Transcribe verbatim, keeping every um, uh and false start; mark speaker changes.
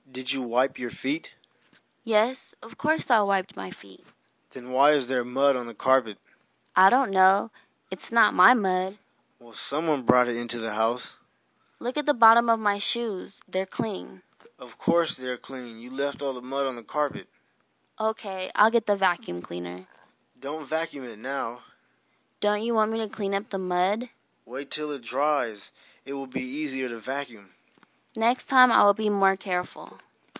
Speaker 1: Did you wipe your feet?
Speaker 2: Yes, of course I wiped my feet.
Speaker 1: Then why is there mud on the carpet?
Speaker 2: I don't know. It's not my mud.
Speaker 1: Well, someone brought it into the house.
Speaker 2: Look at the bottom of my shoes. They're clean.
Speaker 1: Of course they're clean. You left all the mud on the carpet.
Speaker 2: Okay, I'll get the vacuum cleaner.
Speaker 1: Don't vacuum it now.
Speaker 2: Don't you want me to clean up the mud?
Speaker 1: Wait till it dries. It will be easier to vacuum.
Speaker 2: Next time I will be more careful.